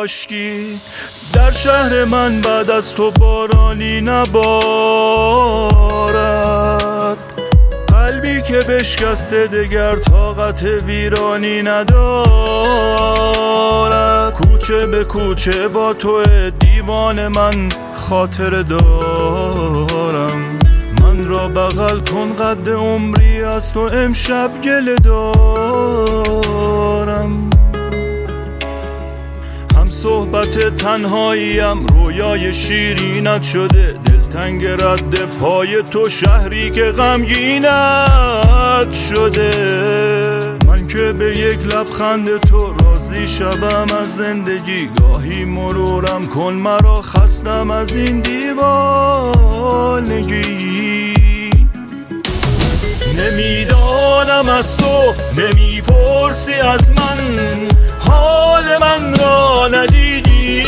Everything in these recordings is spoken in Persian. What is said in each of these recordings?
کاشکی در شهر من بعد از تو بارانی نبارد. قلبی که بشکسته دگر طاقت ویرانی ندارد. کوچه به کوچه با تو دیوان من خاطر دارم. من را بغل کن قد عمری از تو امشب گله دارم. هم صحبت تنهاییم رویای شیرینت شده. دلتنگ رد پای تو شهری که غمگینت شده. من که به یک لبخند تو راضی شبم از زندگی. گاهی مرورم کن مرا خستم از این دیوانگی. نمیدانم از تو نمیپرسی از من. حال من را ندیدی.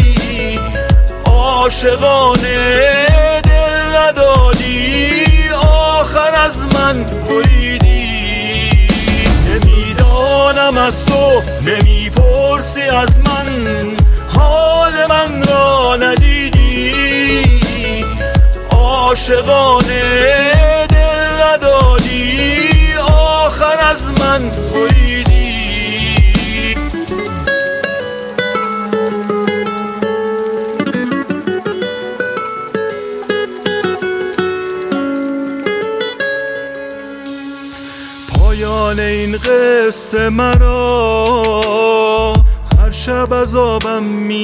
عاشقانه دل ندادی. آخر از من بریدی. نمیدانم از تو نمیپرسی از من. حال من را ندیدی. عاشقانه دل ندادی. آخر از من بریدی. پایان این قصه مرا هر شب عذابم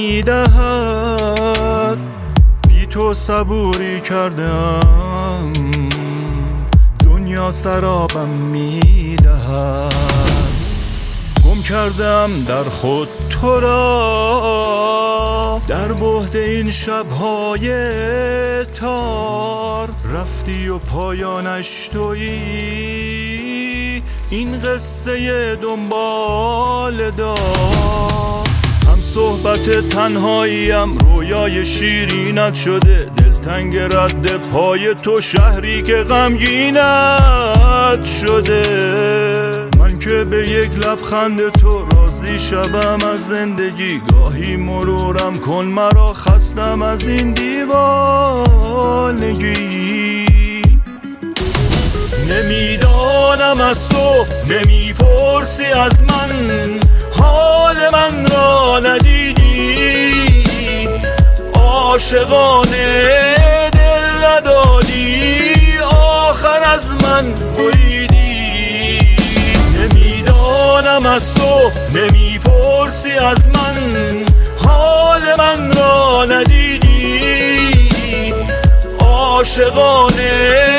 میدهد. بی تو صبوری کردم دنیا سرابم میدهد. گم کردم در خود تو را در بعد این شبهای تار. رفتی و پایانش تویی این قصه دنبال دار. هم صحبت تنهاییم رویای شیرینت شده. دلتنگ رد پای تو شهری که غمگینت شده. من که به یک لبخند تو راضی شبم از زندگی. گاهی مرورم کن مرا خستم از این دیوانگی. نمیدانم از تو نمیپرسی از من. حال من را ندیدی. عاشقانه دل ندادی. آخر از من بریدی. نمیدانم از تو نمیپرسی از من. حال من را ندیدی. عاشقانه